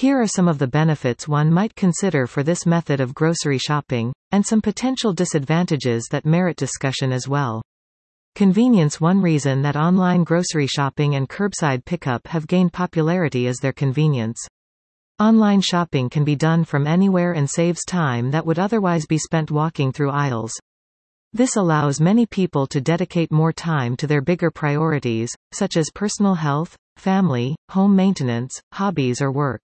Here are some of the benefits one might consider for this method of grocery shopping, and some potential disadvantages that merit discussion as well. Convenience. One reason that online grocery shopping and curbside pickup have gained popularity is their convenience. Online shopping can be done from anywhere and saves time that would otherwise be spent walking through aisles. This allows many people to dedicate more time to their bigger priorities, such as personal health, family, home maintenance, hobbies or work.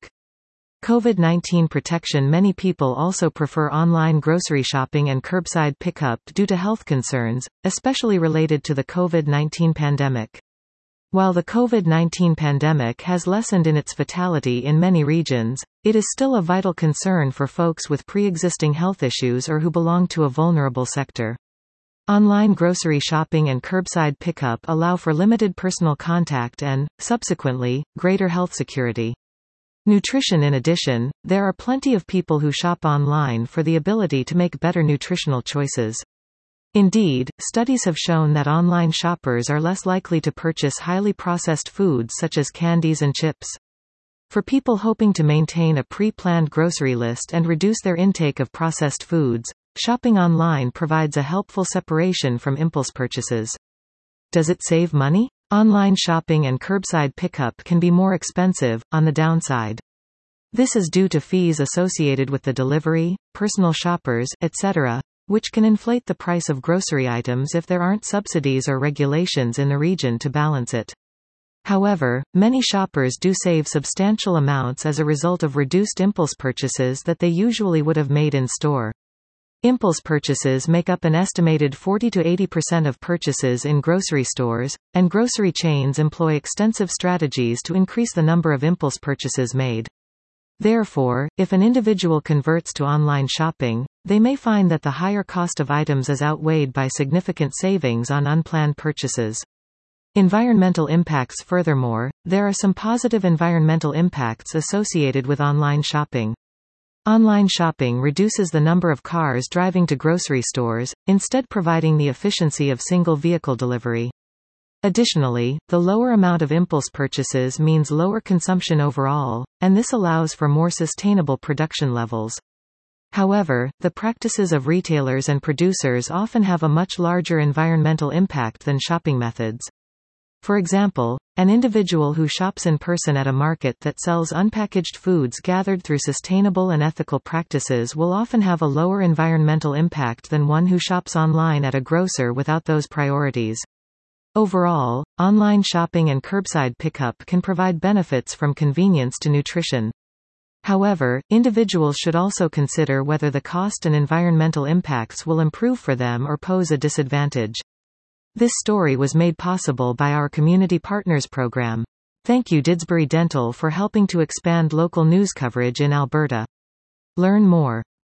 COVID-19 protection. Many people also prefer online grocery shopping and curbside pickup due to health concerns, especially related to the COVID-19 pandemic. While the COVID-19 pandemic has lessened in its fatality in many regions, it is still a vital concern for folks with pre-existing health issues or who belong to a vulnerable sector. Online grocery shopping and curbside pickup allow for limited personal contact and, subsequently, greater health security. Nutrition. In addition, there are plenty of people who shop online for the ability to make better nutritional choices. Indeed, studies have shown that online shoppers are less likely to purchase highly processed foods such as candies and chips. For people hoping to maintain a pre-planned grocery list and reduce their intake of processed foods, shopping online provides a helpful separation from impulse purchases. Does it save money? Online shopping and curbside pickup can be more expensive, on the downside. This is due to fees associated with the delivery, personal shoppers, etc., which can inflate the price of grocery items if there aren't subsidies or regulations in the region to balance it. However, many shoppers do save substantial amounts as a result of reduced impulse purchases that they usually would have made in store. Impulse purchases make up an estimated 40 to 80% of purchases in grocery stores, and grocery chains employ extensive strategies to increase the number of impulse purchases made. Therefore, if an individual converts to online shopping, they may find that the higher cost of items is outweighed by significant savings on unplanned purchases. Environmental impacts. Furthermore, there are some positive environmental impacts associated with online shopping. Online shopping reduces the number of cars driving to grocery stores, instead providing the efficiency of single-vehicle delivery. Additionally, the lower amount of impulse purchases means lower consumption overall, and this allows for more sustainable production levels. However, the practices of retailers and producers often have a much larger environmental impact than shopping methods. For example, an individual who shops in person at a market that sells unpackaged foods gathered through sustainable and ethical practices will often have a lower environmental impact than one who shops online at a grocer without those priorities. Overall, online shopping and curbside pickup can provide benefits from convenience to nutrition. However, individuals should also consider whether the cost and environmental impacts will improve for them or pose a disadvantage. This story was made possible by our Community Partners program. Thank you Didsbury Dental for helping to expand local news coverage in Alberta. Learn more.